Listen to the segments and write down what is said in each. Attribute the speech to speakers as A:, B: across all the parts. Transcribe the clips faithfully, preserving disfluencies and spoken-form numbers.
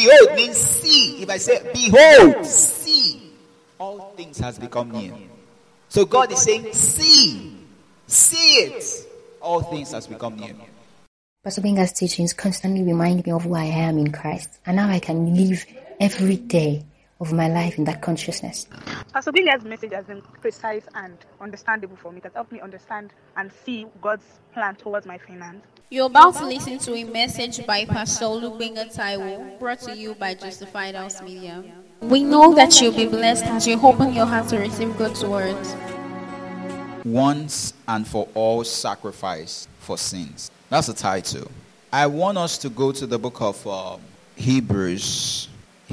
A: Behold means see. If I say, behold, see, all things has become new. So God is saying, see, see it. All things has become new.
B: Pastor Benga's teachings constantly remind me of who I am in Christ, and how I can live every day of my life in that consciousness.
C: Pastor Benga's message has been precise and understandable for me. It has helped me understand and see God's plan towards my finance.
D: You're about to listen to a message by Pastor Olubenga Taiwo, brought to you by Justified House Media. We know that you'll be blessed as you open your heart to receive God's word.
A: Once and for all sacrifice for sins. That's the title. I want us to go to the book of um, Hebrews.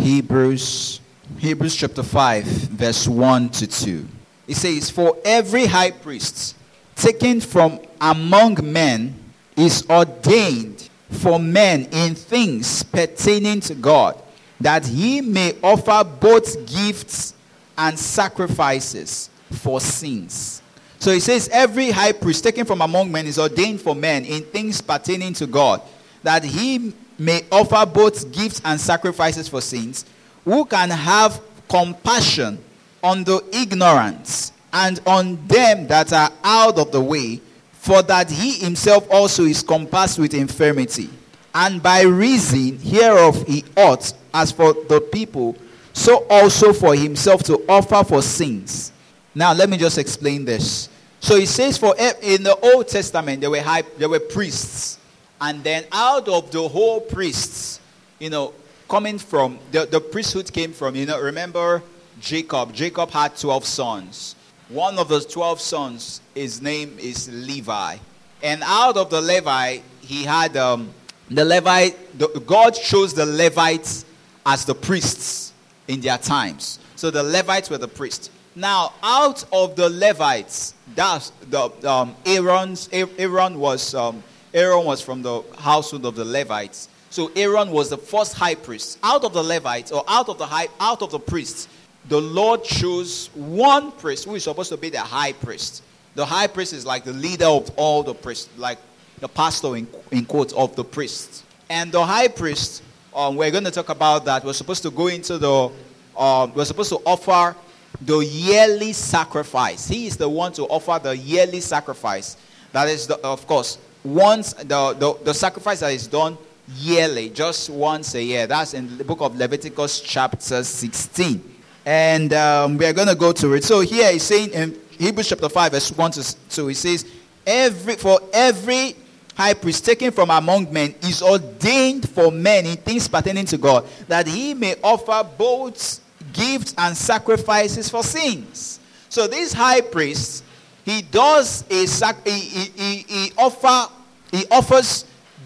A: Hebrews. Hebrews chapter five, verse one to two. It says, for every high priest taken from among men is ordained for men in things pertaining to God, that he may offer both gifts and sacrifices for sins. So it says, every high priest taken from among men is ordained for men in things pertaining to God, that he may offer both gifts and sacrifices for sins, who can have compassion on the ignorant and on them that are out of the way, for that he himself also is compassed with infirmity. And by reason hereof he ought, as for the people, so also for himself to offer for sins. Now let me just explain this. So it says, for in the Old Testament there were high, there were priests, and then out of the whole priests, you know, coming from the, the priesthood came from, you know, remember Jacob. Jacob had twelve sons. One of those twelve sons, his name is Levi. And out of the Levi, he had um, the Levite, the, God chose the Levites as the priests in their times. So the Levites were the priests. Now, out of the Levites, that's the um, Aaron's, Aaron was um, Aaron was from the household of the Levites. So Aaron was the first high priest. Out of the Levites, or out of the high, out of the priests, the Lord chose one priest who is supposed to be the high priest. The high priest is like the leader of all the priests, like the pastor in, in quotes of the priests. And the high priest, um, we're going to talk about that. We're supposed to go into the, um, we're supposed to offer the yearly sacrifice. He is the one to offer the yearly sacrifice. That is, the, of course, once the, the, the sacrifice that is done yearly, just once a year. That's in the book of Leviticus chapter sixteen. And um, we are going to go to it. So here he's saying in Hebrews chapter five, verse one to two, he says, every for every high priest taken from among men is ordained for men in things pertaining to God, that he may offer both gifts and sacrifices for sins. So this high priest, he does a sac- he, he, he, he offer he offers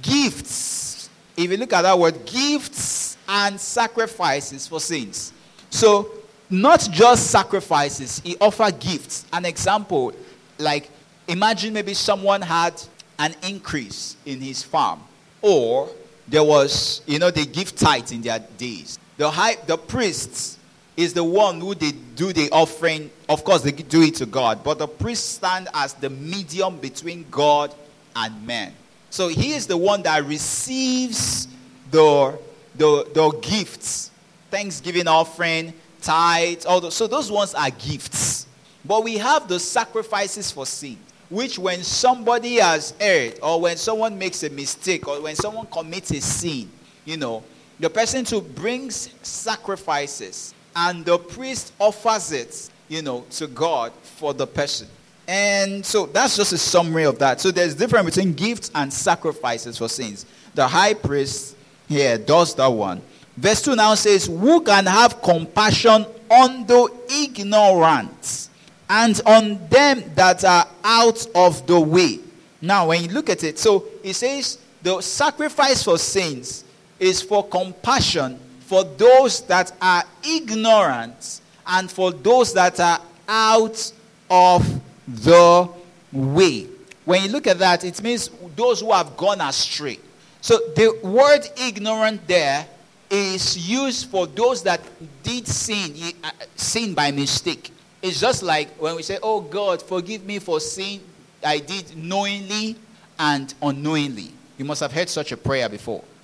A: gifts. If you look at that word, gifts and sacrifices for sins. So not just sacrifices, he offered gifts. An example, like imagine maybe someone had an increase in his farm, or there was, you know, they give tithe in their days. The high, the priests is the one who they do the offering. Of course, they do it to God, but the priest stand as the medium between God and man. So he is the one that receives the the, the gifts, thanksgiving offering, tithe, all those. So those ones are gifts. But we have the sacrifices for sin, which when somebody has erred, or when someone makes a mistake, or when someone commits a sin, you know, the person too brings sacrifices, and the priest offers it, you know, to God for the person. And so that's just a summary of that. So there's difference between gifts and sacrifices for sins. The high priest here does that one. Verse two now says, who can have compassion on the ignorant and on them that are out of the way. Now when you look at it, so it says the sacrifice for sins is for compassion for those that are ignorant and for those that are out of the way. When you look at that, it means those who have gone astray. So the word ignorant there is used for those that did sin, sin by mistake. It's just like when we say, oh God, forgive me for sin I did knowingly and unknowingly. You must have heard such a prayer before.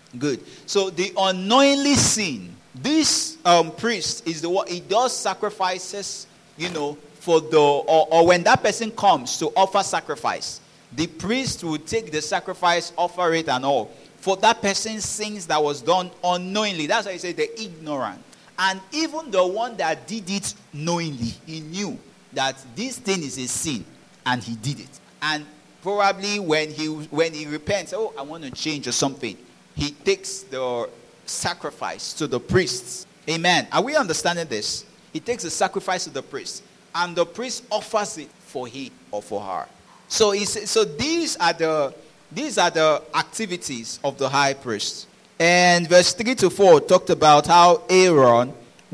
A: Good. So the unknowingly sin, this um, priest is the one, he does sacrifices, you know, for the, or, or when that person comes to offer sacrifice, the priest will take the sacrifice, offer it and all, for that person's sins that was done unknowingly. That's why I say the ignorant. And even the one that did it knowingly, he knew that this thing is a sin, and he did it. And probably when he when he repents, oh, I want to change or something, he takes the sacrifice to the priests. Amen. Are we understanding this? He takes the sacrifice to the priest, and the priest offers it for him or for her. So he says, so these are the these are the activities of the high priest. And verse three to four talked about how Aaron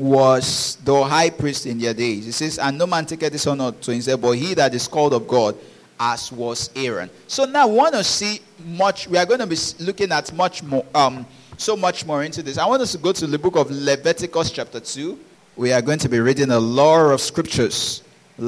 A: was the high priest in their days. It says, and no man taketh this honor to himself, but he that is called of God, as was Aaron. So now we want to see much, we are going to be looking at much more, um, so much more into this. I want us to go to the book of Leviticus chapter two. We are going to be reading a lot of scriptures.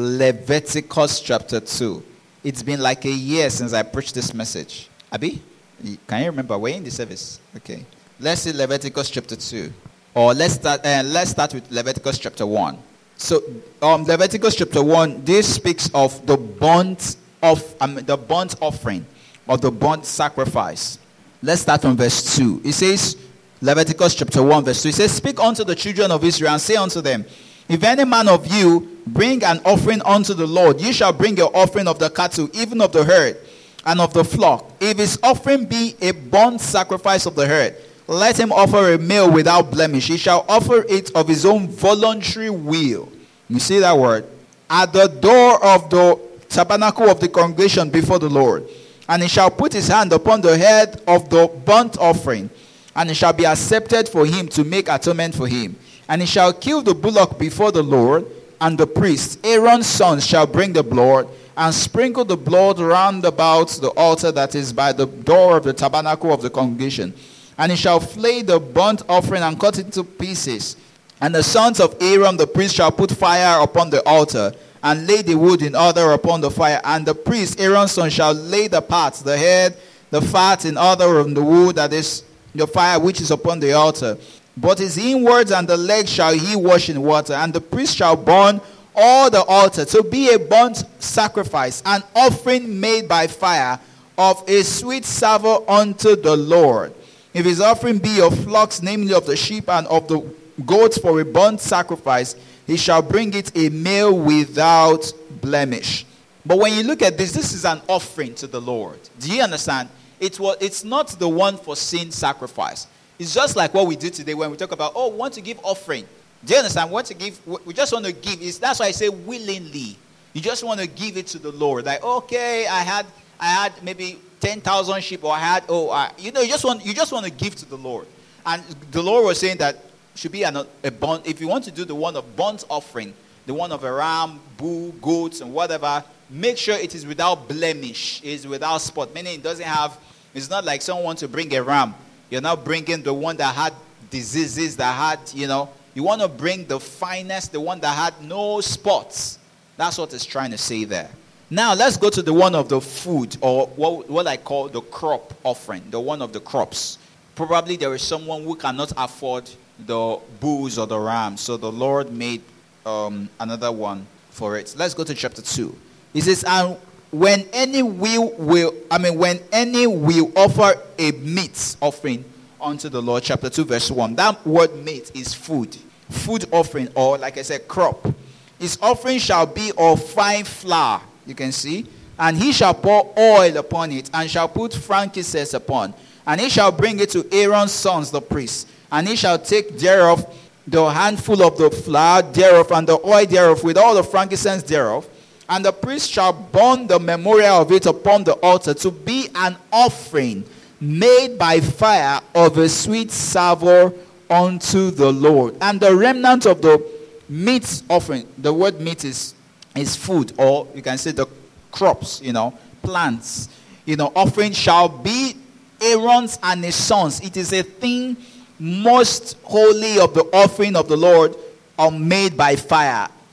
A: Leviticus chapter two. It's been like a year since I preached this message. Abi, can you remember? We're in the service. Okay. Let's see Leviticus chapter two. Or let's start, uh, let's start with Leviticus chapter one. So, um, Leviticus chapter one, this speaks of the burnt of um, the burnt offering, or the burnt sacrifice. Let's start from verse two. It says, Leviticus chapter one, verse two. It says, speak unto the children of Israel, and say unto them, if any man of you bring an offering unto the Lord, ye shall bring your offering of the cattle, even of the herd, and of the flock. If his offering be a burnt sacrifice of the herd, let him offer a male without blemish. He shall offer it of his own voluntary will. You see that word? At the door of the tabernacle of the congregation before the Lord. And he shall put his hand upon the head of the burnt offering, and it shall be accepted for him to make atonement for him. And he shall kill the bullock before the Lord, and the priest, Aaron's sons, shall bring the blood, and sprinkle the blood round about the altar that is by the door of the tabernacle of the congregation. And he shall flay the burnt offering and cut it into pieces. And the sons of Aaron the priest shall put fire upon the altar, and lay the wood in order upon the fire. And the priest, Aaron's son, shall lay the parts, the head, the fat in order on the wood that is the fire which is upon the altar. But his inwards and the legs shall he wash in water. And the priest shall burn all the altar to be a burnt sacrifice, an offering made by fire of a sweet savour unto the Lord. If his offering be of flocks, namely of the sheep and of the goats for a burnt sacrifice, he shall bring it a male without blemish. But when you look at this, this is an offering to the Lord. Do you understand? It was, it's not the one for sin sacrifice. It's just like what we do today when we talk about, oh, we want to give offering. Do you understand? We want to give, we just want to give. It's, that's why I say willingly. You just want to give it to the Lord. Like, okay, I had, I had maybe ten thousand sheep, or I had, oh, I, you know, you just want, you just want to give to the Lord. And the Lord was saying that should be an, a burnt, if you want to do the one of burnt offering, the one of a ram, bull, goats, and whatever, make sure it is without blemish, is without spot. Meaning it doesn't have, it's not like someone wants to bring a ram. You're not bringing the one that had diseases, that had, you know, you want to bring the finest, the one that had no spots. That's what it's trying to say there. Now, let's go to the one of the food, or what, what I call the crop offering, the one of the crops. Probably there is someone who cannot afford the bulls or the rams, so the Lord made um, another one for it. Let's go to chapter two. He says, and when any will, will I mean, when any will offer a meat offering unto the Lord, chapter two, verse one. That word meat is food. Food offering, or like I said, crop. His offering shall be of fine flour. You can see. And he shall pour oil upon it, and shall put frankincense upon. And he shall bring it to Aaron's sons, the priests. And he shall take thereof the handful of the flour thereof, and the oil thereof, with all the frankincense thereof. And the priest shall burn the memorial of it upon the altar, to be an offering made by fire of a sweet savour unto the Lord. And the remnant of the meat offering, the word meat is, is food, or you can say the crops, you know, plants, you know, offering shall be Aaron's and his sons. It is a thing most holy of the offering of the Lord, are made by fire.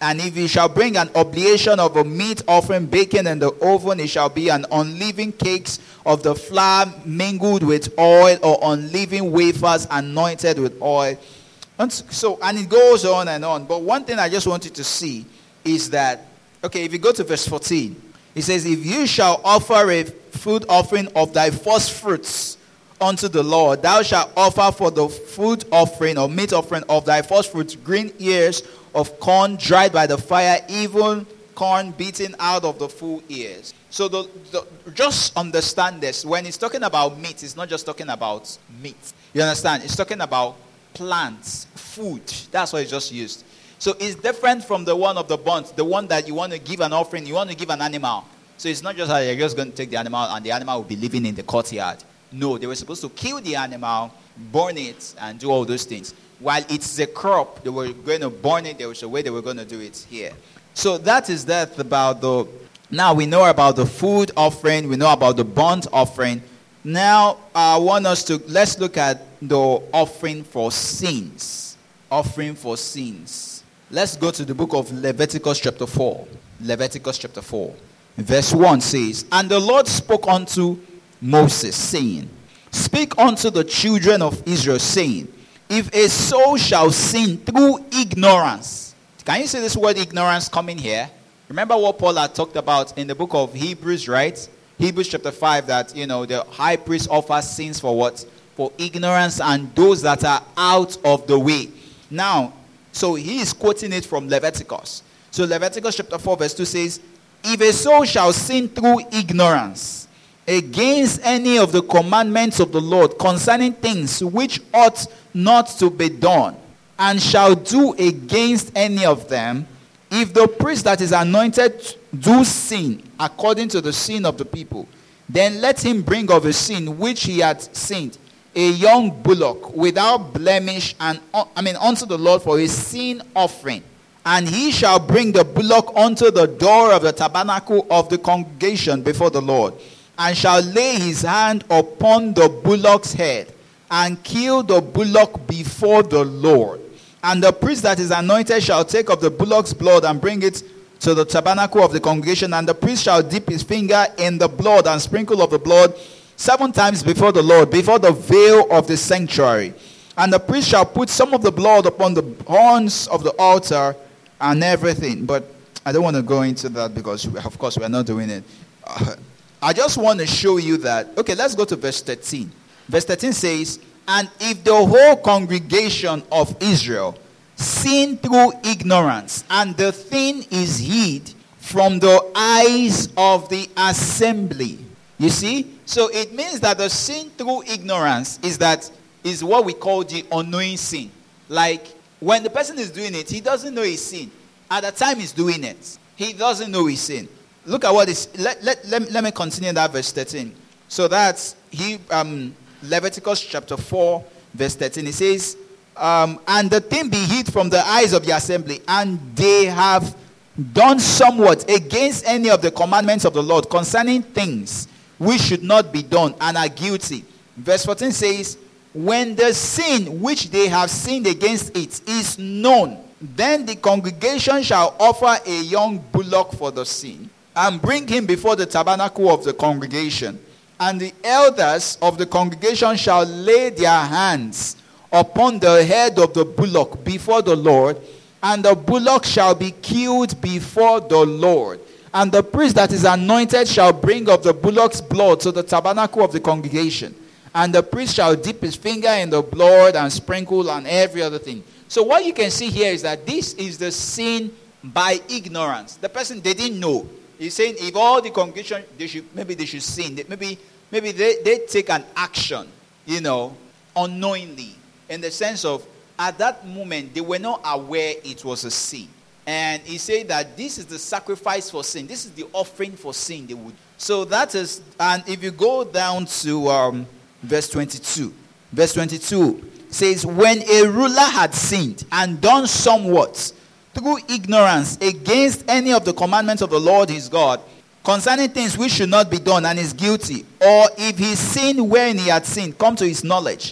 A: And if he shall bring an oblation of a meat offering baken in the oven, it shall be an unleavened cakes of the flour mingled with oil, or unleavened wafers anointed with oil. And so, and it goes on and on. But one thing I just want you to see is that, okay, if you go to verse fourteen, it says, if you shall offer a food offering of thy first fruits unto the Lord, thou shalt offer for the food offering or meat offering of thy first fruits green ears of corn dried by the fire, even corn beaten out of the full ears. So the, the, just understand this. When it's talking about meat, it's not just talking about meat. You understand? It's talking about plants, food. That's what it's just used. So it's different from the one of the burnt, the one that you want to give an offering, you want to give an animal. So it's not just that you're just going to take the animal and the animal will be living in the courtyard. No, they were supposed to kill the animal, burn it, and do all those things. While it's a crop, they were going to burn it. There was a way they were going to do it here. So that is that about the... Now we know about the food offering. We know about the burnt offering. Now I want us to... Let's look at the offering for sins. Offering for sins. Let's go to the book of Leviticus chapter four. Leviticus chapter four. Verse one says, and the Lord spoke unto Moses, saying, speak unto the children of Israel, saying, if a soul shall sin through ignorance. Can you see this word ignorance coming here? Remember what Paul had talked about in the book of Hebrews, right? Hebrews chapter five, that, you know, the high priest offers sins for what? For ignorance and those that are out of the way. Now, so he is quoting it from Leviticus. So Leviticus chapter four verse two says, if a soul shall sin through ignorance against any of the commandments of the Lord concerning things which ought not to be done, and shall do against any of them, if the priest that is anointed do sin according to the sin of the people, then let him bring of a sin which he had sinned a young bullock without blemish, and I mean unto the Lord for a sin offering. And he shall bring the bullock unto the door of the tabernacle of the congregation before the Lord, and shall lay his hand upon the bullock's head, and kill the bullock before the Lord. And the priest that is anointed shall take of the bullock's blood and bring it to the tabernacle of the congregation, and the priest shall dip his finger in the blood and sprinkle of the blood seven times before the Lord, before the veil of the sanctuary. And the priest shall put some of the blood upon the horns of the altar and everything. But I don't want to go into that because, of course, we are not doing it. Uh, I just want to show you that. Okay, let's go to verse thirteen. Verse thirteen says, and if the whole congregation of Israel sin through ignorance, and the thing is hid from the eyes of the assembly. You see? So it means that the sin through ignorance is that is what we call the unknowing sin. Like when the person is doing it, he doesn't know his sin. At the time he's doing it, he doesn't know his sin. Look at what is. Let, let, let, let me continue that verse thirteen. So that's he um Leviticus chapter four, verse thirteen. It says, um, and the thing be hid from the eyes of the assembly, and they have done somewhat against any of the commandments of the Lord concerning things which should not be done, and are guilty. Verse fourteen says, when the sin which they have sinned against it is known, then the congregation shall offer a young bullock for the sin, and bring him before the tabernacle of the congregation. And the elders of the congregation shall lay their hands upon the head of the bullock before the Lord, and the bullock shall be killed before the Lord. And the priest that is anointed shall bring of the bullock's blood to the tabernacle of the congregation. And the priest shall dip his finger in the blood and sprinkle and every other thing. So what you can see here is that this is the sin by ignorance. The person, they didn't know. He's saying if all the congregation, they should, maybe they should sin. Maybe, maybe they, they take an action, you know, unknowingly. In the sense of, at that moment, they were not aware it was a sin. And he said that this is the sacrifice for sin. This is the offering for sin they would. So that is, and if you go down to um, verse twenty-two. Verse twenty-two says, when a ruler had sinned and done somewhat through ignorance against any of the commandments of the Lord his God, concerning things which should not be done, and is guilty, or if his sin wherein he had sinned come to his knowledge,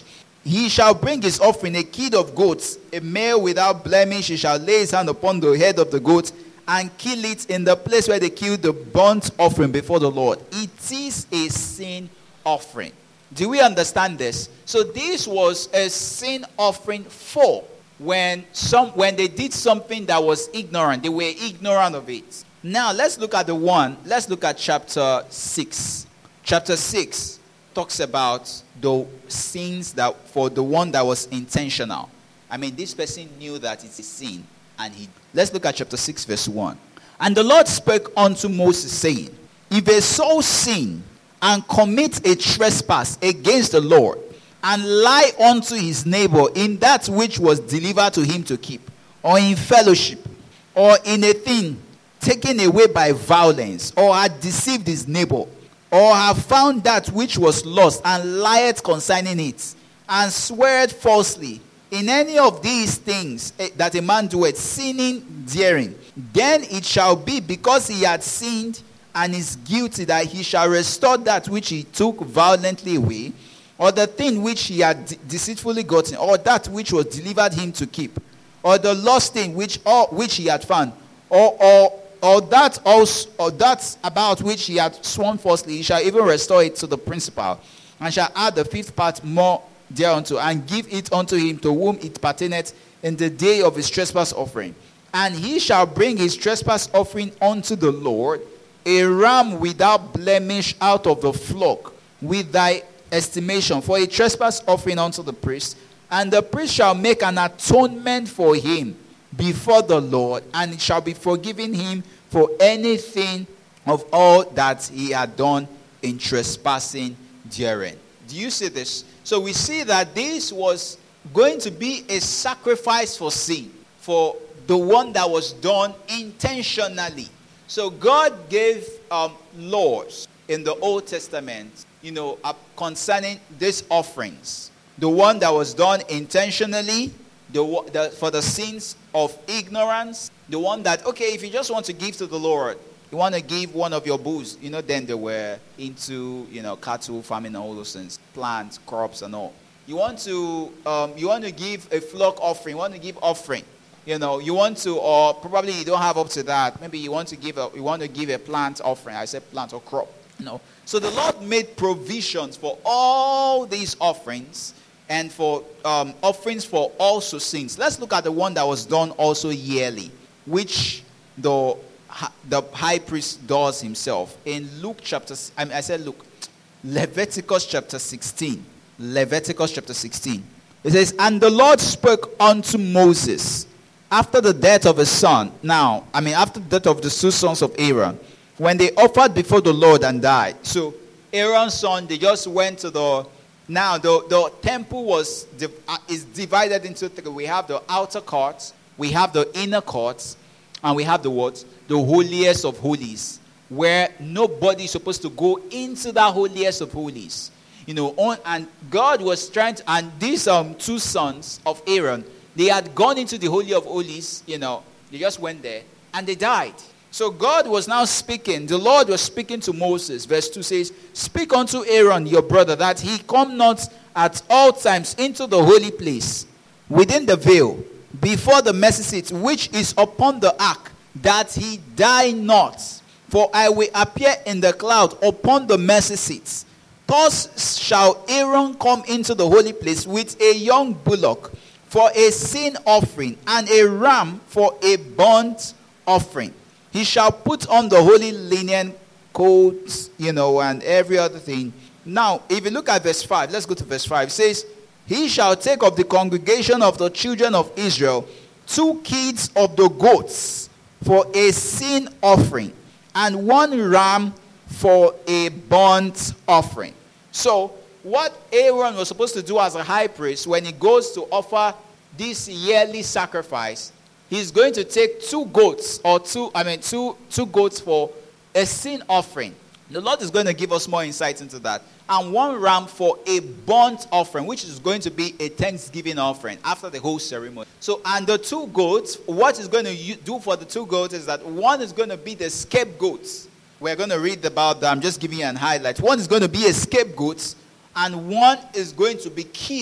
A: He shall bring his offering, a kid of goats, a male without blemish. He shall lay his hand upon the head of the goat and kill it in the place where they kill the burnt offering before the Lord. It is a sin offering. Do we understand this? So this was a sin offering for when some when they did something that was ignorant. They were ignorant of it. Now let's look at the one. Let's look at chapter six. Chapter six talks about the sins that for the one that was intentional. I mean, this person knew that it's a sin, and he. Let's look at chapter six, verse one. And the Lord spoke unto Moses, saying, if a soul sin and commit a trespass against the Lord, and lie unto his neighbor in that which was delivered to him to keep, or in fellowship, or in a thing taken away by violence, or had deceived his neighbor, or have found that which was lost, and lieth concerning it, and sweareth falsely, in any of these things that a man doeth, sinning therein, then it shall be, because he had sinned and is guilty, that he shall restore that which he took violently away, or the thing which he had de- deceitfully gotten, or that which was delivered him to keep, or the lost thing which or which he had found, or or or that also or that about which he had sworn falsely, he shall even restore it to the principal, and shall add the fifth part more thereunto, and give it unto him to whom it pertaineth in the day of his trespass offering. And he shall bring his trespass offering unto the Lord, a ram without blemish out of the flock, with thy estimation, for a trespass offering unto the priest. And the priest shall make an atonement for him before the Lord, and it shall be forgiven him for anything of all that he had done in trespassing therein. Do you see this? So we see that this was going to be a sacrifice for sin, for the one that was done intentionally. So God gave um, laws in the Old Testament, you know, uh, concerning these offerings. The one that was done intentionally, the, the for the sins of ignorance. The one that, okay, if you just want to give to the Lord, you want to give one of your bulls, you know, then they were into, you know, cattle farming and all those things, plants, crops and all. You want to, um, you want to give a flock offering, you want to give offering. You know, you want to, or probably you don't have up to that. Maybe you want to give a, you want to give a plant offering. I said plant or crop. You know, so the Lord made provisions for all these offerings and for um, offerings for also sins. Let's look at the one that was done also yearly, which the the high priest does himself in Luke chapter. I mean, I said Luke, Leviticus chapter sixteen. Leviticus chapter sixteen. It says, and the Lord spoke unto Moses after the death of his son. Now, I mean, after the death of the two sons of Aaron, when they offered before the Lord and died. So Aaron's son, they just went to the, now the, the temple was uh, is divided into three. We have the outer courts, we have the inner courts, and we have the what? The holiest of holies, where nobody is supposed to go into that holiest of holies. You know, on, and God was trying to, and these um two sons of Aaron, they had gone into the Holy of Holies, you know, they just went there, and they died. So God was now speaking, the Lord was speaking to Moses. Verse two says, speak unto Aaron your brother, that he come not at all times into the holy place, within the veil, before the mercy seat, which is upon the ark, that he die not. For I will appear in the cloud upon the mercy seats. Thus shall Aaron come into the holy place with a young bullock for a sin offering, and a ram for a burnt offering. He shall put on the holy linen coats, you know, and every other thing. Now, if you look at verse five, let's go to verse five. It says, he shall take of the congregation of the children of Israel two kids of the goats for a sin offering, and one ram for a burnt offering. So, what Aaron was supposed to do as a high priest when he goes to offer this yearly sacrifice, he's going to take two goats or two, I mean, two, two goats for a sin offering. The Lord is going to give us more insight into that. And one ram for a burnt offering, which is going to be a thanksgiving offering after the whole ceremony. So, and the two goats, what is going to do for the two goats is that one is going to be the scapegoats. We're going to read about that. I'm just giving you an highlight. One is going to be a scapegoat, and one is going to be killed.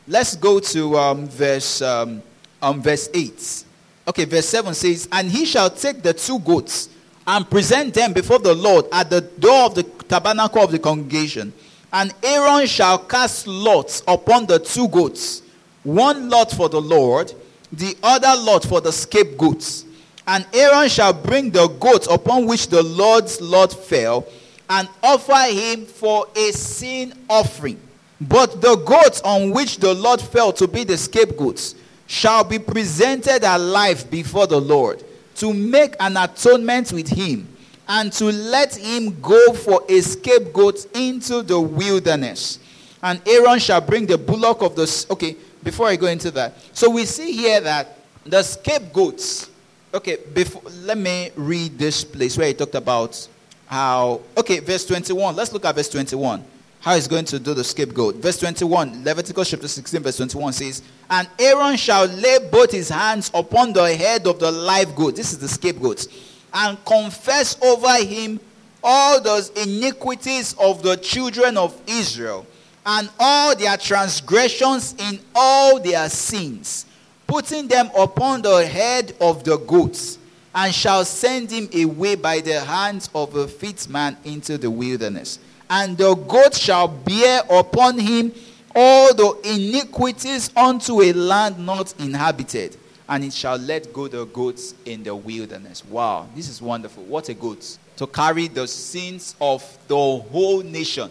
A: Let's go to um, verse um, um, verse eight. Okay, verse seven says, and he shall take the two goats and present them before the Lord at the door of the tabernacle of the congregation. And Aaron shall cast lots upon the two goats, one lot for the Lord, the other lot for the scapegoats. And Aaron shall bring the goat upon which the Lord's lot fell, and offer him for a sin offering. But the goats on which the Lord fell to be the scapegoats shall be presented alive before the Lord, to make an atonement with him, and to let him go for a scapegoat into the wilderness. And Aaron shall bring the bullock of the... Okay, before I go into that. So we see here that the scapegoats... Okay, before, let me read this place where he talked about how... Okay, verse twenty-one. Let's look at verse twenty-one. How he's going to do the scapegoat. Verse twenty-one, Leviticus chapter sixteen, verse twenty-one says, and Aaron shall lay both his hands upon the head of the live goat. This is the scapegoat. And confess over him all those iniquities of the children of Israel, and all their transgressions in all their sins, putting them upon the head of the goats, and shall send him away by the hands of a fit man into the wilderness. And the goat shall bear upon him all the iniquities unto a land not inhabited, and it shall let go the goats in the wilderness. Wow, this is wonderful. What a goat. To carry the sins of the whole nation.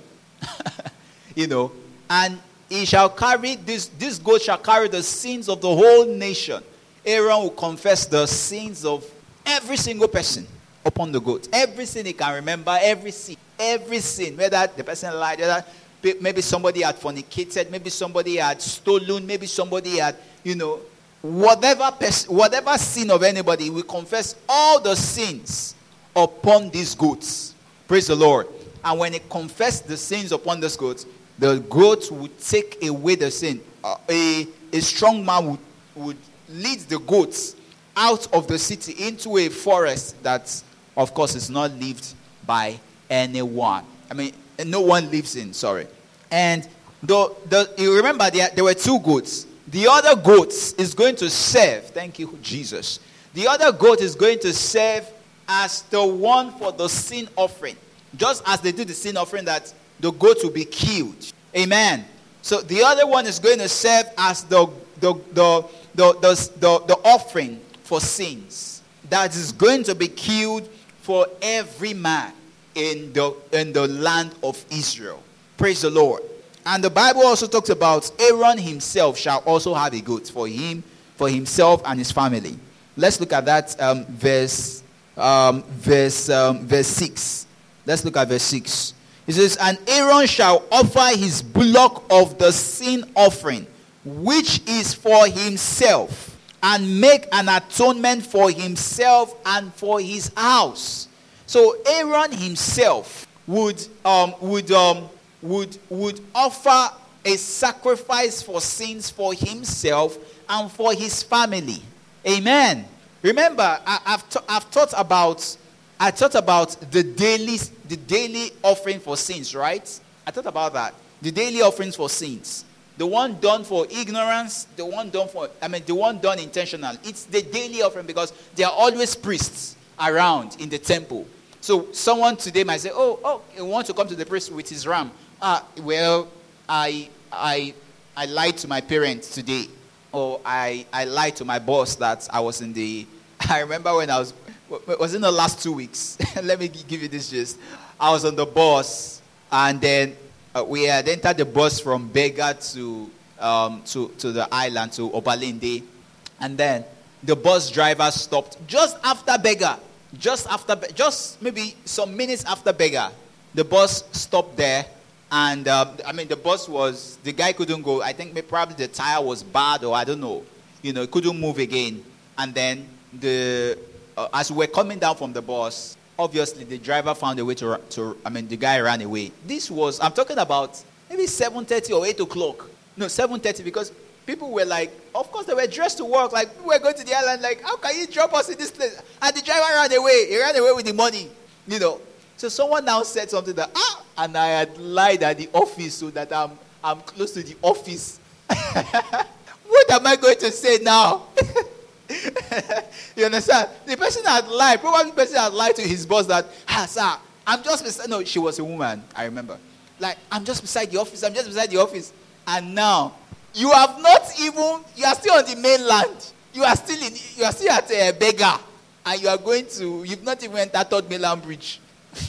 A: You know, and he shall carry, this, this goat shall carry the sins of the whole nation. Aaron will confess the sins of every single person upon the goat. Every sin he can remember, every sin. Every sin, whether the person lied, whether maybe somebody had fornicated, maybe somebody had stolen, maybe somebody had, you know, whatever pers- whatever sin of anybody, we confess all the sins upon these goats. Praise the Lord. And when he confessed the sins upon these goats, the goats would take away the sin. Uh, a, a strong man would, would lead the goats out of the city into a forest that, of course, is not lived by anyone. I mean, no one lives in, sorry. And the, the, you remember there, there were two goats. The other goat is going to serve, thank you, Jesus. The other goat is going to serve as the one for the sin offering. Just as they did the sin offering, that the goat will be killed. Amen. So the other one is going to serve as the, the, the, the, the, the, the offering for sins. That is going to be killed for every man in the in the land of Israel. Praise the Lord. And the Bible also talks about Aaron himself shall also have a goat for him, for himself and his family. Let's look at that um, verse um, verse um, verse six. Let's look at verse six. It says, and Aaron shall offer his bullock of the sin offering, which is for himself, and make an atonement for himself and for his house. So Aaron himself would um, would um, would would offer a sacrifice for sins for himself and for his family. Amen. Remember, I, I've t- I've thought about I thought about the daily the daily offering for sins, right? I thought about that. The daily offerings for sins. The one done for ignorance, the one done for I mean the one done intentional. It's the daily offering because there are always priests around in the temple. So someone today might say, oh, oh, he wants to come to the priest with his ram. Ah, well, I I I lied to my parents today. Or I, I lied to my boss that I was in the... I remember when I was... It was in the last two weeks. Let me give you this gist. I was on the bus, and then uh, we had entered the bus from Bega to, um, to, to the island, to Obalende. And then the bus driver stopped just after Bega. Just after, just maybe some minutes after Bega, the bus stopped there, and uh, I mean the bus was the guy couldn't go. I think maybe probably the tire was bad, or I don't know. You know, it couldn't move again. And then the uh, as we were coming down from the bus, obviously the driver found a way to to. I mean, the guy ran away. This was I'm talking about maybe seven thirty or eight o'clock. No, seven thirty because. People were like, of course they were dressed to work. Like, we were going to the island, like, how can you drop us in this place? And the driver ran away. He ran away with the money, you know. So someone now said something that, ah, and I had lied at the office so that I'm I'm close to the office. What am I going to say now? You understand? The person had lied. Probably the person had lied to his boss that, ah, sir, I'm just beside. No, she was a woman. I remember. Like, I'm just beside the office. I'm just beside the office. And now, you have not even. You are still on the mainland. You are still in. You are still at a beggar, and you are going to. You've not even entered Third Mainland Bridge.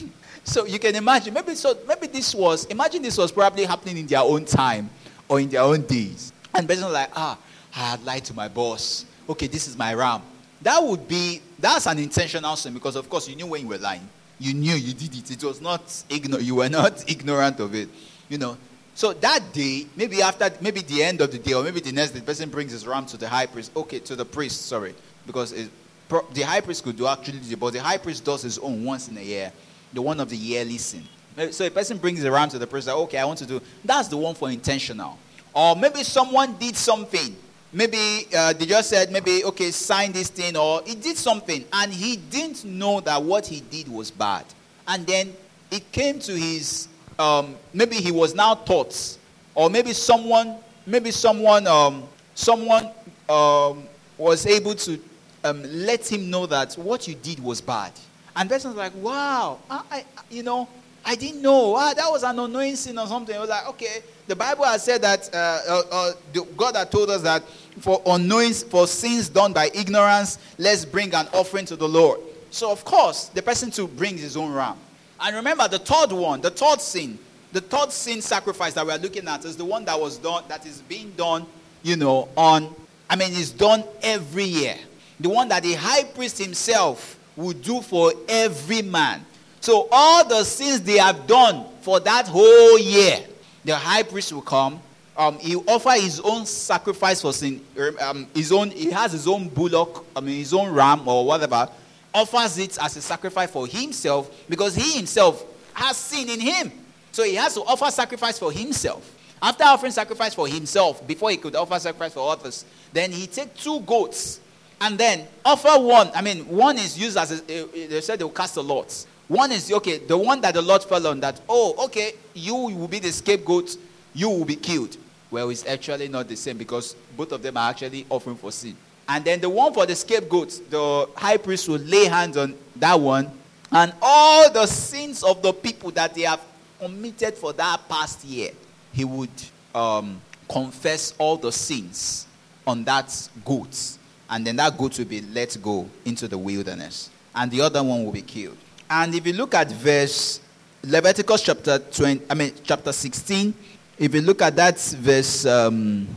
A: So you can imagine. Maybe so. Maybe this was. Imagine this was probably happening in their own time or in their own days. And the person was like, ah, I had lied to my boss. Okay, this is my ram. That would be, that's an intentional sin because, of course, you knew when you were lying. You knew you did it. It was not, igno- you were not ignorant of it. You know. So that day, maybe after, maybe the end of the day, or maybe the next day, the person brings his ram to the high priest. Okay, to the priest, sorry. Because it, the high priest could do actually, but the high priest does his own once in a year. The one of the yearly sin. So a person brings the ram to the priest, like, okay, I want to do, that's the one for intentional. Or maybe someone did something. Maybe uh, they just said, maybe, okay, sign this thing, or he did something, and he didn't know that what he did was bad. And then it came to his, um, maybe he was now taught, or maybe someone, maybe someone, um, someone um, was able to um, let him know that what you did was bad. And the person's like, wow, I, I, you know, I didn't know. Ah, that was an annoying sin or something. I was like, okay. The Bible has said that uh, uh, uh, the, God had told us that for unknowing, for sins done by ignorance, let's bring an offering to the Lord. So, of course, the person too brings his own ram. And remember, the third one, the third sin, the third sin sacrifice that we are looking at is the one that was done, that is being done, you know, on, I mean, it's done every year. The one that the high priest himself would do for every man. So all the sins they have done for that whole year, the high priest will come. Um, he will offer his own sacrifice for sin. Um, his own, he has his own bullock, I mean his own ram or whatever. Offers it as a sacrifice for himself because he himself has sin in him. So he has to offer sacrifice for himself. After offering sacrifice for himself, before he could offer sacrifice for others, then he take two goats and then offer one. I mean, one is used as a, they said they will cast a lot. One is, okay, the one that the Lord fell on that, oh, okay, you will be the scapegoat, you will be killed. Well, it's actually not the same because both of them are actually offering for sin. And then the one for the scapegoat, the high priest will lay hands on that one, and all the sins of the people that they have committed for that past year, he would um, confess all the sins on that goat. And then that goat will be let go into the wilderness. And the other one will be killed. And if you look at verse Leviticus chapter twenty, I mean chapter sixteen, if you look at that verse, um,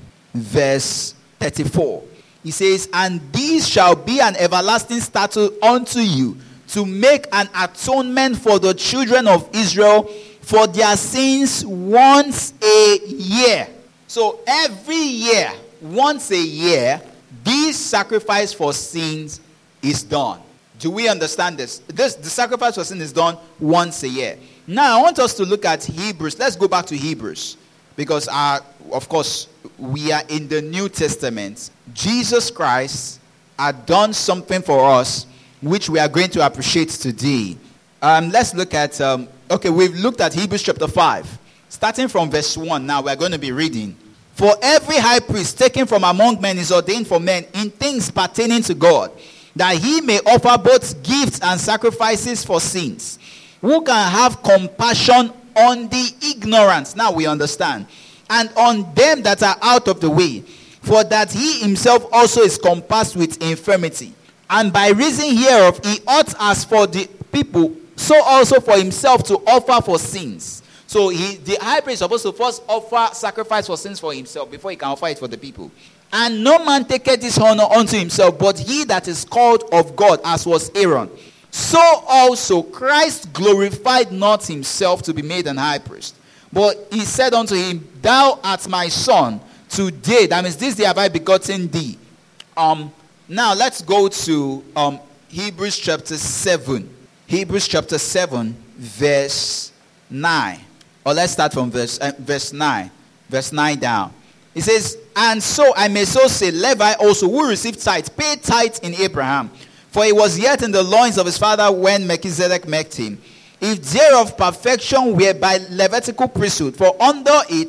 A: verse thirty-four, he says, "And these shall be an everlasting statute unto you, to make an atonement for the children of Israel for their sins once a year." So every year, once a year, this sacrifice for sins is done. Do we understand this? This the sacrifice for sin is done once a year. Now, I want us to look at Hebrews. Let's go back to Hebrews. Because, uh, of course, we are in the New Testament. Jesus Christ had done something for us, which we are going to appreciate today. Um, let's look at, um, okay, we've looked at Hebrews chapter five. Starting from verse one, now we're going to be reading. "For every high priest taken from among men is ordained for men in things pertaining to God, that he may offer both gifts and sacrifices for sins, who can have compassion on the ignorant," now we understand, "and on them that are out of the way, for that he himself also is compassed with infirmity. And by reason hereof he ought as for the people, so also for himself to offer for sins." So he, the high priest is supposed to first offer sacrifice for sins for himself before he can offer it for the people. "And no man taketh this honor unto himself, but he that is called of God, as was Aaron. So also Christ glorified not himself to be made an high priest. But he said unto him, Thou art my son, today, that means this day have I begotten thee." Um, now let's go to um, Hebrews chapter seven. Hebrews chapter seven, verse nine. Or let's start from verse, uh, verse nine. Verse nine down. It says, "And so I may so say, Levi also, who received tithe, paid tithe in Abraham. For he was yet in the loins of his father when Melchizedek met him. If thereof perfection were by Levitical priesthood, for under it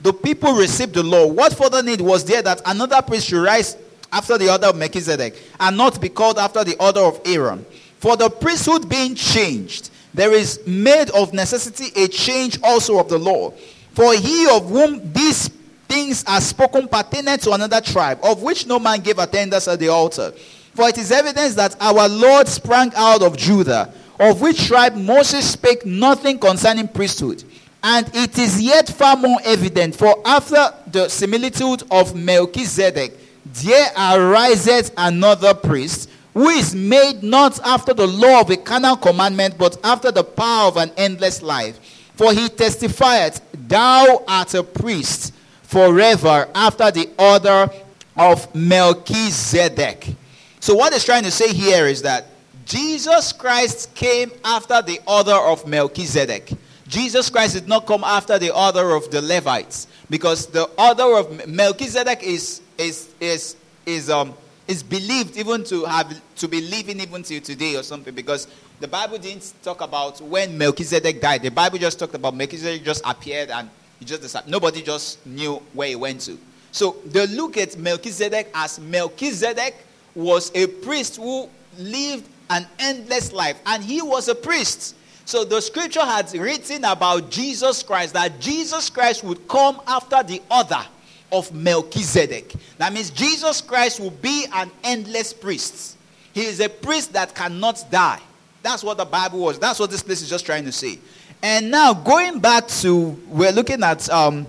A: the people received the law, what further need was there that another priest should rise after the order of Melchizedek, and not be called after the order of Aaron? For the priesthood being changed, there is made of necessity a change also of the law. For he of whom these things are spoken pertained to another tribe, of which no man gave attendance at the altar. For it is evidence that our Lord sprang out of Judah, of which tribe Moses spake nothing concerning priesthood. And it is yet far more evident, for after the similitude of Melchizedek, there ariseth another priest, who is made not after the law of a carnal commandment, but after the power of an endless life. For he testifieth, thou art a priest forever after the order of Melchizedek. So what it's trying to say here is that Jesus Christ came after the order of Melchizedek. Jesus Christ did not come after the order of the Levites, because the order of Melchizedek is is is is um is believed even to have to be living even till today or something, because the Bible didn't talk about when Melchizedek died. The Bible just talked about Melchizedek just appeared and he just decided. Nobody just knew where he went to. So they look at Melchizedek as Melchizedek was a priest who lived an endless life, and he was a priest. So the scripture had written about Jesus Christ, that Jesus Christ would come after the order of Melchizedek. That means Jesus Christ will be an endless priest. He is a priest that cannot die. That's what the Bible was. That's what this place is just trying to say. And now going back to, we're looking at um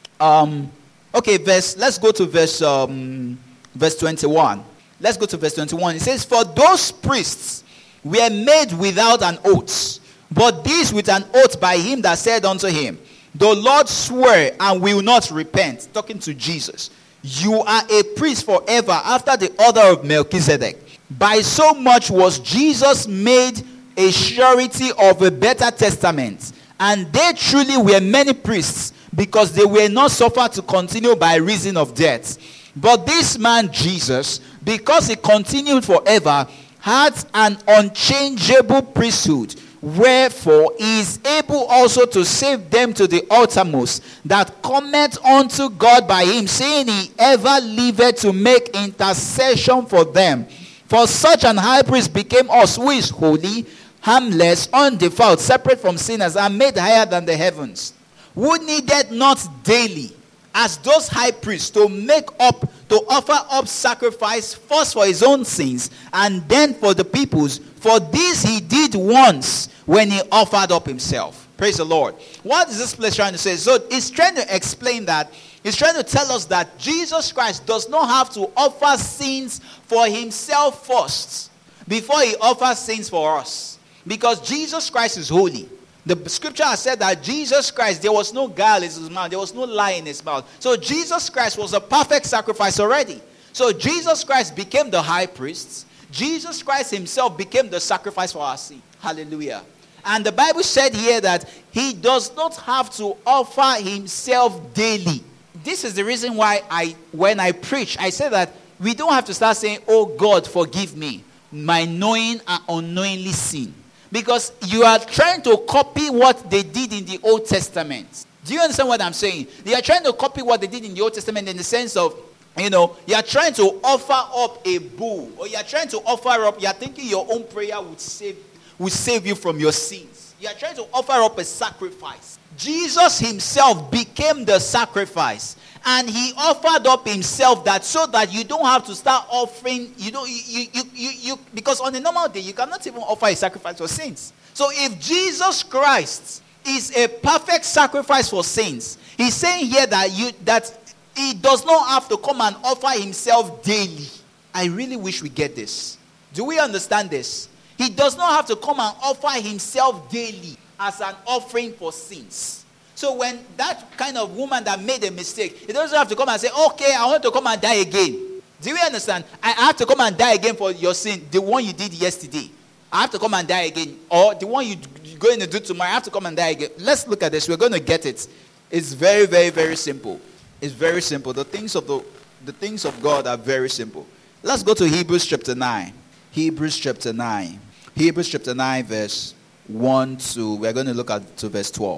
A: um okay, verse, let's go to verse um verse twenty-one. Let's go to verse twenty-one. It says, for those priests were made without an oath, but this with an oath by him that said unto him, the Lord swore and will not repent. Talking to Jesus. You are a priest forever after the order of Melchizedek. By so much was Jesus made a surety of a better testament. And they truly were many priests, because they were not suffered to continue by reason of death. But this man Jesus, because he continued forever, had an unchangeable priesthood. Wherefore he is able also to save them to the uttermost that cometh unto God by him, saying he ever liveth to make intercession for them. For such an high priest became us, who is holy, harmless, undefiled, separate from sinners, and made higher than the heavens, who needed not daily, as those high priests, to make up, to offer up sacrifice, first for his own sins, and then for the people's. For this he did once, when he offered up himself. Praise the Lord. What is this place trying to say? So it's trying to explain that. It's trying to tell us that Jesus Christ does not have to offer sins for himself first, before he offers sins for us. Because Jesus Christ is holy. The scripture has said that Jesus Christ, there was no guile in his mouth. There was no lie in his mouth. So Jesus Christ was a perfect sacrifice already. So Jesus Christ became the high priest. Jesus Christ himself became the sacrifice for our sin. Hallelujah. And the Bible said here that he does not have to offer himself daily. This is the reason why I, when I preach, I say that we don't have to start saying, oh God, forgive me, my knowing and unknowingly sin. Because you are trying to copy what they did in the Old Testament. Do you understand what I'm saying? They are trying to copy what they did in the Old Testament in the sense of, you know, you are trying to offer up a bull, or you are trying to offer up, you are thinking your own prayer would save, would save you from your sins. You are trying to offer up a sacrifice. Jesus himself became the sacrifice, and he offered up himself that so that you don't have to start offering, you know, you, you, you, you, you because on a normal day, you cannot even offer a sacrifice for sins. So if Jesus Christ is a perfect sacrifice for sins, he's saying here that you, that he does not have to come and offer himself daily. I really wish we get this. Do we understand this? He does not have to come and offer himself daily as an offering for sins. So when that kind of woman that made a mistake, he doesn't have to come and say, okay, I want to come and die again. Do you understand? I have to come and die again for your sin, the one you did yesterday. I have to come and die again. Or the one you, you're going to do tomorrow, I have to come and die again. Let's look at this. We're going to get it. It's very, very, very simple. It's very simple. The things of the the things of God are very simple. Let's go to Hebrews chapter nine. Hebrews chapter nine. Hebrews chapter nine, verse one to, we're going to look at to verse twelve.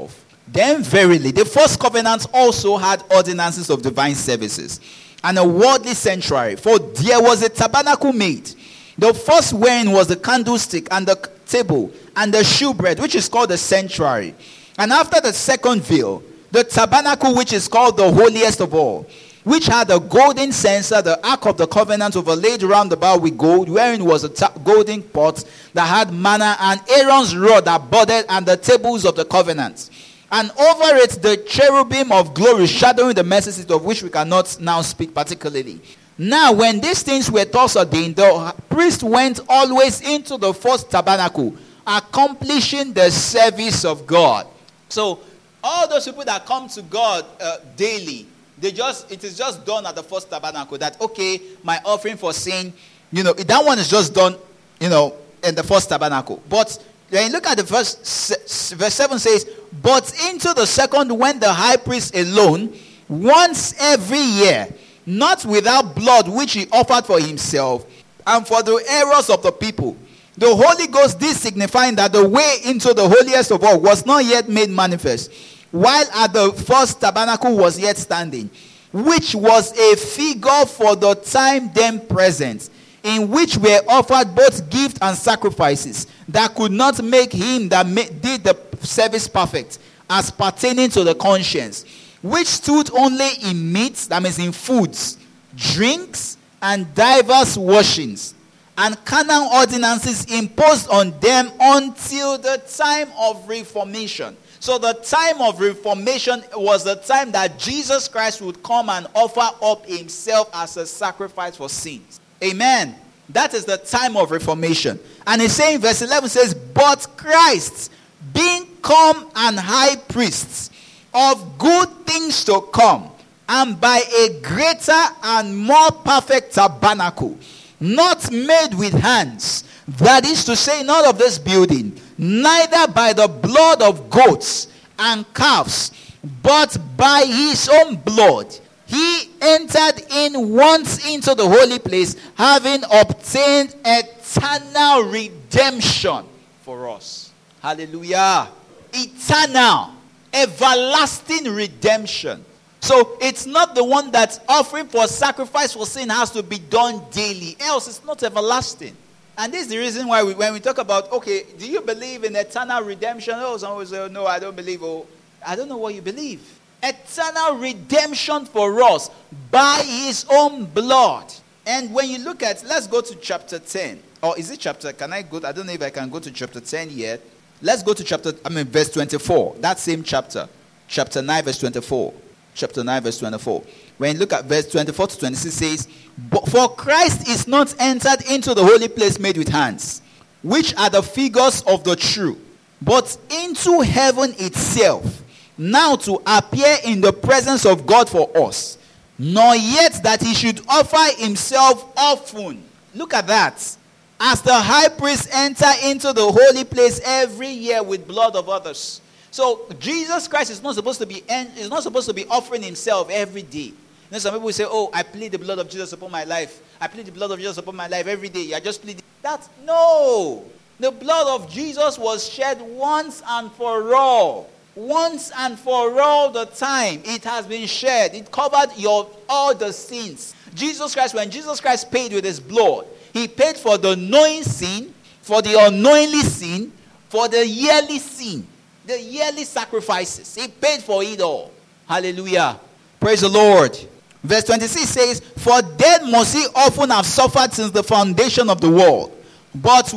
A: Then verily, the first covenant also had ordinances of divine services, and a worldly sanctuary, for there was a tabernacle made. The first wherein was the candlestick, and the table, and the shewbread, which is called the sanctuary. And after the second veil, the tabernacle, which is called the holiest of all, which had a golden censer, the ark of the covenant, overlaid round about with gold, wherein was a ta- golden pot that had manna, and Aaron's rod that budded, and the tables of the covenant. And over it the cherubim of glory, shadowing the mercy seat, of which we cannot now speak particularly. Now when these things were thus ordained, the priest went always into the first tabernacle, accomplishing the service of God. So all those people that come to God uh, daily, they just it is just done at the first tabernacle. That okay, my offering for sin, you know, that one is just done, you know, in the first tabernacle. But when you look at the verse, verse seven says, but into the second went the high priest alone, once every year, not without blood, which he offered for himself and for the errors of the people. The Holy Ghost did signifying that the way into the holiest of all was not yet made manifest, while at the first tabernacle was yet standing, which was a figure for the time then present, in which were offered both gifts and sacrifices, that could not make him that made, did the service perfect, as pertaining to the conscience, which stood only in meats, that means in foods, drinks, and divers washings, and carnal ordinances imposed on them until the time of Reformation. So the time of Reformation was the time that Jesus Christ would come and offer up himself as a sacrifice for sins. Amen. That is the time of Reformation. And it's saying, verse eleven says, but Christ, being come an high priest of good things to come, and by a greater and more perfect tabernacle, not made with hands, that is to say, not of this building, neither by the blood of goats and calves, but by his own blood, he entered in once into the holy place, having obtained eternal redemption for us. Hallelujah. Eternal, everlasting redemption. So it's not the one that's offering for sacrifice for sin has to be done daily. Else it's not everlasting. And this is the reason why we, when we talk about, okay, do you believe in eternal redemption? Oh, someone will say, oh, no, I don't believe. Oh, I don't know what you believe. Eternal redemption for us by his own blood. And when you look at, let's go to chapter ten. Or is it chapter, can I go? I don't know if I can go to chapter ten yet. Let's go to chapter, I mean, verse twenty-four. That same chapter. Chapter nine, verse twenty-four. Chapter nine, verse twenty-four. When you look at verse twenty-four to twenty-six, says, but for Christ is not entered into the holy place made with hands, which are the figures of the true, but into heaven itself, now to appear in the presence of God for us, nor yet that he should offer himself often. Look at that. As the high priest enter into the holy place every year with blood of others. So Jesus Christ is not supposed to be is not supposed to be offering himself every day. You know, some people say, oh, I plead the blood of Jesus upon my life. I plead the blood of Jesus upon my life every day. I just plead. That no. The blood of Jesus was shed once and for all. Once and for all the time. It has been shed. It covered your all the sins. Jesus Christ, when Jesus Christ paid with his blood, he paid for the knowing sin, for the unknowingly sin, for the yearly sin, the yearly sacrifices. He paid for it all. Hallelujah. Praise the Lord. Verse twenty-six says, for then must he often have suffered since the foundation of the world. But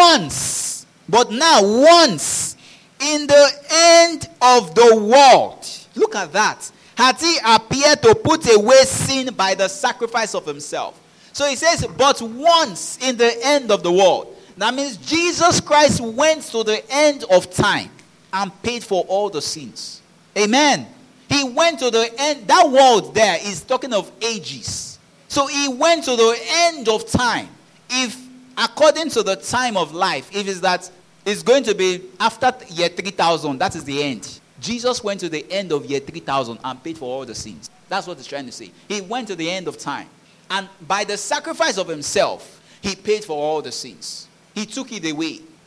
A: once, but now once, in the end of the world, look at that, hath he appeared to put away sin by the sacrifice of himself. So he says, but once in the end of the world. That means Jesus Christ went to the end of time and paid for all the sins. Amen. He went to the end. That word there is talking of ages. So he went to the end of time. If according to the time of life, if it's that it's going to be after year three thousand, that is the end. Jesus went to the end of year three thousand and paid for all the sins. That's what he's trying to say. He went to the end of time. And by the sacrifice of himself, he paid for all the sins. He took it away.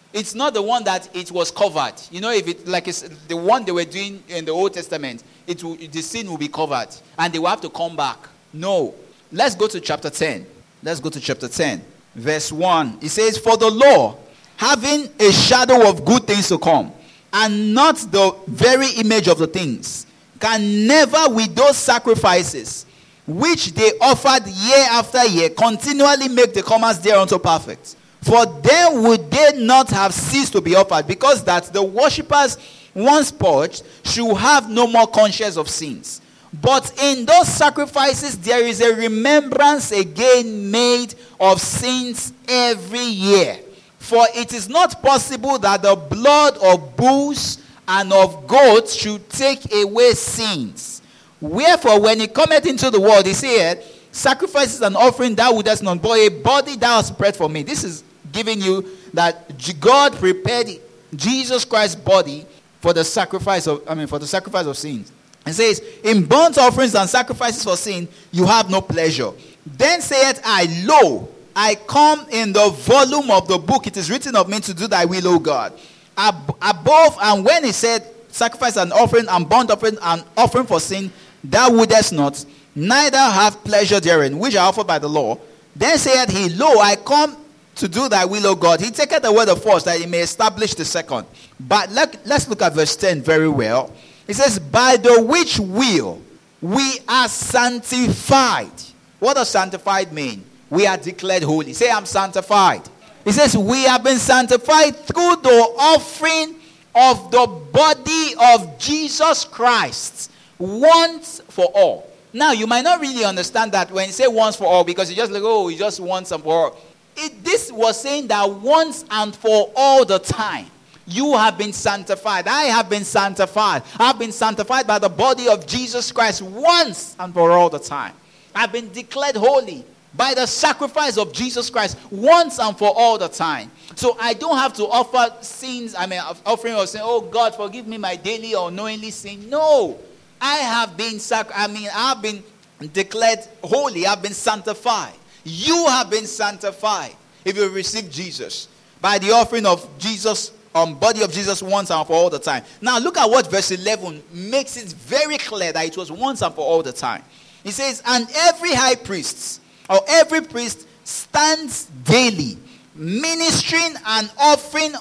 A: It's not the one that it was covered. You know, if it like it's the one they were doing in the Old Testament, it will, the sin will be covered and they will have to come back. No. Let's go to chapter ten. Let's go to chapter ten. Verse one. It says, for the law, having a shadow of good things to come, and not the very image of the things, can never with those sacrifices which they offered year after year continually make the comers thereunto perfect. For then would they not have ceased to be offered, because that the worshippers once purged should have no more conscience of sins. But in those sacrifices there is a remembrance again made of sins every year. For it is not possible that the blood of bulls and of goats should take away sins. Wherefore, when he cometh into the world, he said, sacrifices and offering thou wouldest not, but a body thou hast prepared for me. This is giving you that God prepared Jesus Christ's body for the sacrifice of, I mean, for the sacrifice of sins. It says, in burnt offerings and sacrifices for sin, you have no pleasure. Then saith I, lo, I come in the volume of the book. It is written of me to do thy will, O God. Ab- above, and when he said, sacrifice and offering and burnt offering and offering for sin, thou wouldest not, neither have pleasure therein, which are offered by the law. Then saith he, lo, I come to do thy will, O God. He taketh away the first, that he may establish the second. But let, let's look at verse ten very well. It says, by the which will we are sanctified. What does sanctified mean? We are declared holy. Say, I'm sanctified. It says, we have been sanctified through the offering of the body of Jesus Christ once for all. Now, you might not really understand that when you say once for all, because you just like, oh, you just once and for all. It, this was saying that once and for all the time, you have been sanctified. I have been sanctified. I've been sanctified by the body of Jesus Christ once and for all the time. I've been declared holy by the sacrifice of Jesus Christ once and for all the time. So I don't have to offer sins, I mean, offering or saying, oh God, forgive me my daily or knowingly sin. No. I have been, sac- I mean, I've been declared holy. I've been sanctified. You have been sanctified if you receive Jesus by the offering of Jesus, um, body of Jesus once and for all the time. Now look at what verse eleven makes it very clear that it was once and for all the time. It says, and every high priest or every priest stands daily, ministering and offering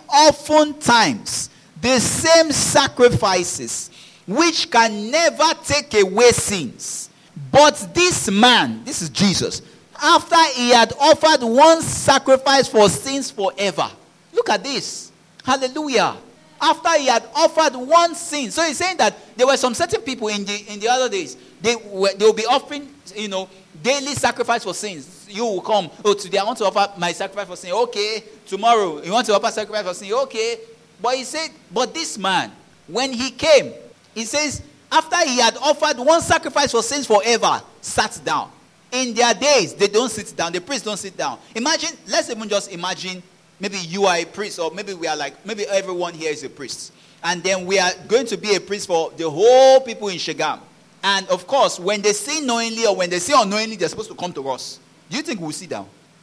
A: oftentimes the same sacrifices, which can never take away sins. But this man, this is Jesus, after he had offered one sacrifice for sins forever. Look at this. Hallelujah. After he had offered one sin. So he's saying that there were some certain people in the in the other days. They were, they will be offering, you know, daily sacrifice for sins. You will come. Oh, today I want to offer my sacrifice for sin. Okay. Tomorrow you want to offer sacrifice for sin. Okay. But he said, but this man, when he came, he says, after he had offered one sacrifice for sins forever, sat down. In their days, they don't sit down. The priests don't sit down. Imagine, let's even just imagine, maybe you are a priest, or maybe we are like, maybe everyone here is a priest. And then we are going to be a priest for the whole people in Shagam. And of course, when they sin knowingly or when they sin unknowingly, they're supposed to come to us. Do you think we'll sit down?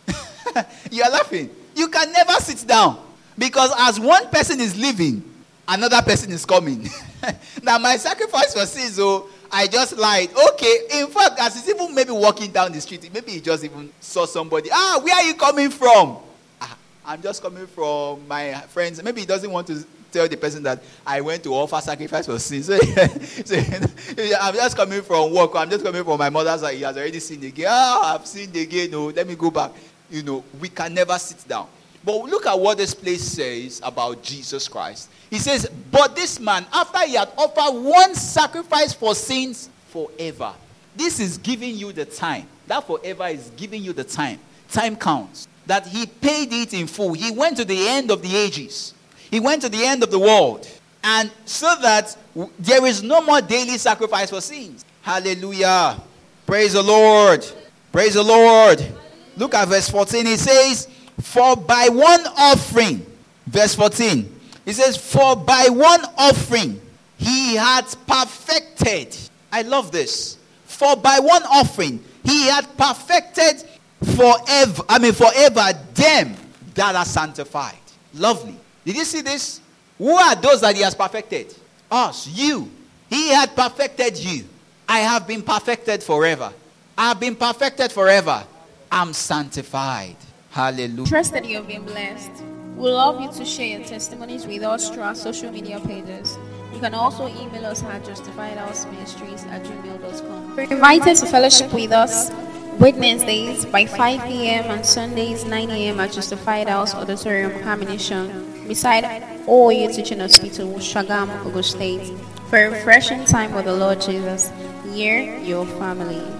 A: You are laughing. You can never sit down. Because as one person is leaving, another person is coming. Now my sacrifice for sins, oh, I just lied. Okay, in fact, as he's even maybe walking down the street, maybe he just even saw somebody. Ah, where are you coming from? Ah, I'm just coming from my friends. Maybe he doesn't want to tell the person that I went to offer sacrifice for sins. So, so I'm just coming from work. I'm just coming from my mother's house. He has already sinned again. Ah, I've sinned again. No, let me go back. You know, we can never sit down. But look at what this place says about Jesus Christ. He says, but this man, after he had offered one sacrifice for sins forever. This is giving you the time. That forever is giving you the time. Time counts. That he paid it in full. He went to the end of the ages. He went to the end of the world. And so that there is no more daily sacrifice for sins. Hallelujah. Praise the Lord. Praise the Lord. Look at verse fourteen. It says, for by one offering, verse fourteen, it says, for by one offering he had perfected. I love this. For by one offering he had perfected forever, I mean forever them that are sanctified. Lovely. Did you see this? Who are those that he has perfected? Us, you. He had perfected you. I have been perfected forever. I have been perfected forever. I'm sanctified. Hallelujah.
D: Trust that you have been blessed. We'd love you to share your testimonies with us through our social media pages. You can also email us at justifiedhouseministries at gmail dot com. We're invited to fellowship with us Wednesdays by five p.m. and Sundays nine a.m. at Justified House Auditorium, Ammunition, beside O O U Teaching Hospital, Shagam, Ogun State, for a refreshing time with the Lord Jesus. Near your family.